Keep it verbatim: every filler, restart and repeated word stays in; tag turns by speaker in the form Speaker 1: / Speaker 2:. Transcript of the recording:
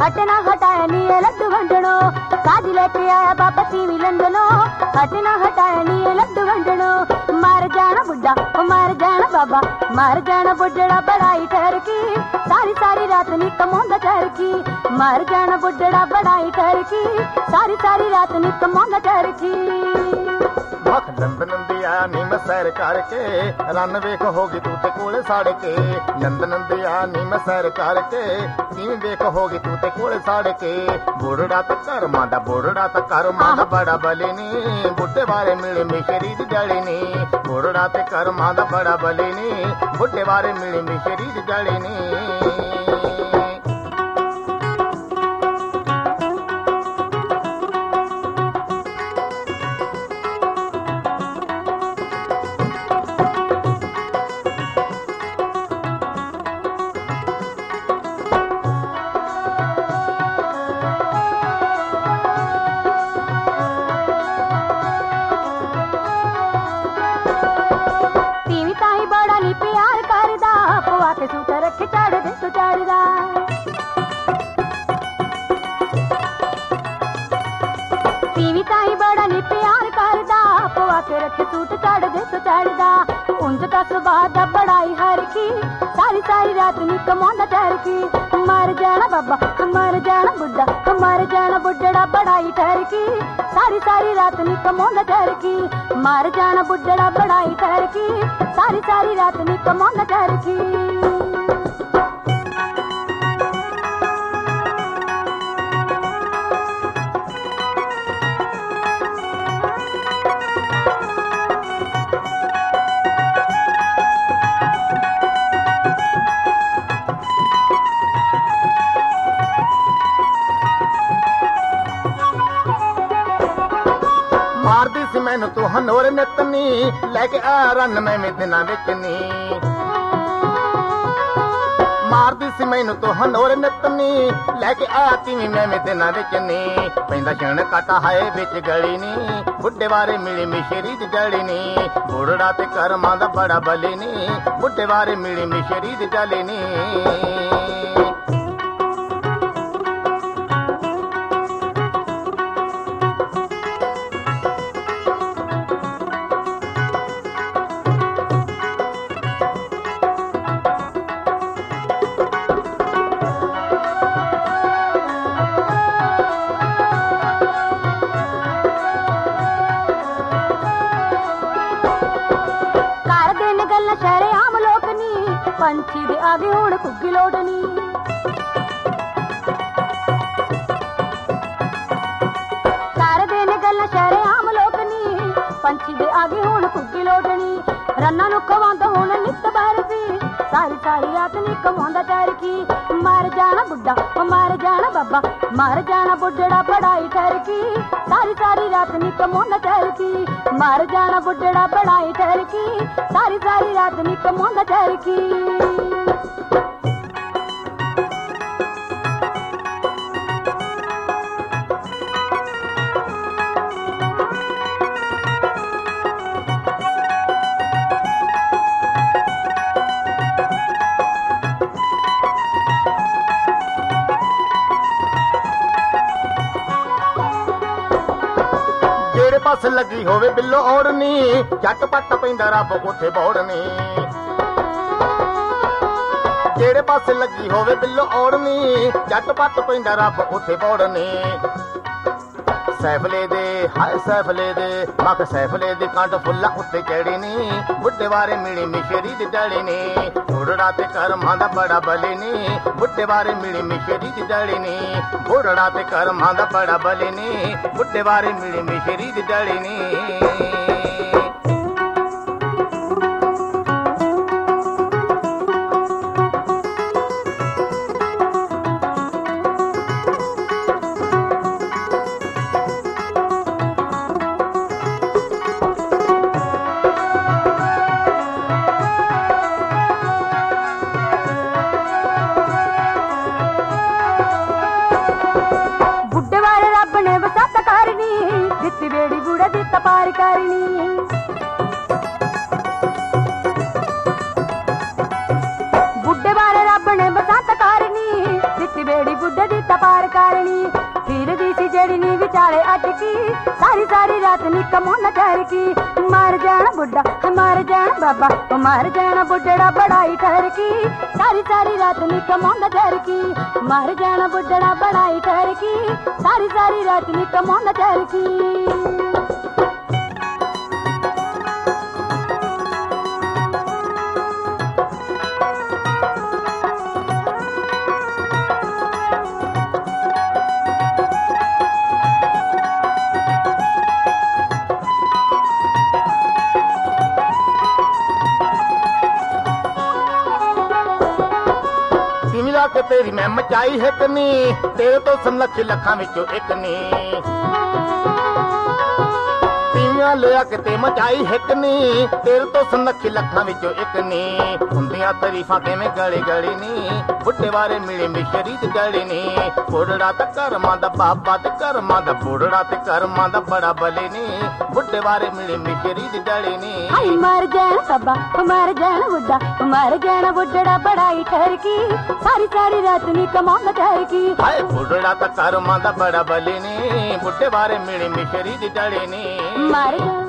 Speaker 1: हट ना हटाया नी ये लड्डू वंडनो काज लेके आया बाबा तीवी लंडनो हट ना हटाया नी ये लड्डू वंडनो मार जाना बुड्ढा ओ मार जाना बाबा मार जाना बुड्ढड़ा बड़ाई ठहर की सारी सारी रात नी कमौंदा ठहर की मार जाना बुड्ढड़ा बड़ाई ठहर की सारी सारी रात नी कमौंदा ठहर की
Speaker 2: मख नंद नंदिया नी मैं सैर करके रन वेख होगी तू ते कोले साड़ के नंद नंदिया नी मैं सैर करके किवें वेख होगी तू ते कोले साड़ के बुढ़ड़ा तो कर मांदा बुढ़ड़ा तो कर मांदा बड़ा बली नी बुढ़े बारे मिले मिशरी दी जड़ी नी बुढ़ड़ा ते कर मांदा बड़ा बली नी बुढ़े बारे मिले मिशरी दी जड़ी नी बड़ाई हर की सारी सारी रात नी कमौंदा ठहर की मर जाना बाबा मर जाना बुड्ढा मर जाना बुड्ढड़ा बड़ाई ठहर की सारी सारी रात नी कमौंदा ठहर की मर जाना बुड्ढड़ा बड़ाई ठहर की सारी सारी रात नी कमौंदा ठहर की मारदी सी मैनू तू हनोर नितनी लैके आ रन मैं में दिना विचनी मारदी सी मैनू तू हनोर नितनी लैके आ तिवी मैं में दिना विचनी पैंदा छण काटा हाए विच गली नी बुड्ढे बारे मिली मिशरी दी जड़ी नी बुढ़ड़ा ते कर मांदा बड़ा बली नी बुड्ढे बारे मिली मिशरी दी जली नी पंछी दे आगे हुण कुग्गी लोडनी सारे दिन गल्लां शहरे आम लोकनी पंछी दे आगे हुण कुग्गी लोडनी रन्ना नू खवांदा हुण नित बरफी सारी सारी रात नी कमांदा ठहर की मर जाना बुड्ढा ओ मर जाना बाबा मर जाना बुड्ढड़ा बड़ाई ठहर की सारी सारी रात नी कमांदा ठहर की मर जाना बुड्ढड़ा बड़ाई ठहर की सारी सारी रात नी कमांदा ठहर की पास लगी होवे बिल्लो ओढ़नी झट पट पैंदा रब उथे बोड़नी जेड़े पास लगी होवे बिल्लो ओढ़नी झट पट पैंदा रब उथे बोड़नी सैफले दे हाय सैफले दे मक सैफले दे कांड फुल्ला उत्ते चढ़ी नी बुड्ढे बारे मिली मिशरी दी जड़ी नी बुढ़ड़ा ते कर मांदा बड़ा बली नी बुड्ढे बारे मिली मिशरी दी जड़ी नी बुढ़ड़ा ते कर मांदा बड़ा बली नी बुड्ढे बारे मिली मिशरी दी जड़ी नी बुड्ढे बारे रब ने बसंत करनी दित्ती बेड़ी बुड्ढे दी तपा डाले अटकी सारी सारी रात नी कमौंदा ठहरकी मर जाना बुढ़ा मर जाना बाबा मर जाना बुढ़ड़ा बड़ाई ठहरकी सारी सारी रात नी कमौंदा ठहरकी मर जाना बुढ़ड़ा बड़ाई ठहरकी सारी सारी रात नी कमौंदा ठहरकी
Speaker 3: कि तेरी मैं मचाई है कनी तेरे तो समलक्ष लखां विचों एक नी तीवियां लिया कि ते मचाई है कनी तेरे तो समलक्ष लखां विचों एक नी हुंदियां तरीफां किवें गली गली नी बुढ़े बारे मिले मिशरी ते गली नी बुढ़ड़ा ते करमां दा बाबा ते करमां दा बुढ़ड़ा ते करमां दा बड़ा बले नी बुढ़े बारे मिले मिशरी ते गली नी
Speaker 2: हाय मर जाना बाबा मर जाना बुढ़ा मर जाना बुढ़ड़ा बड़ाई ठहरकी सारी सारी रात नी कमौंदा ठहरकी
Speaker 3: हाय बुढ़ड़ा ते करमां दा बड़ा बले नी बुढ़े बारे मिले मिशरी ते गली नी
Speaker 2: मर जाना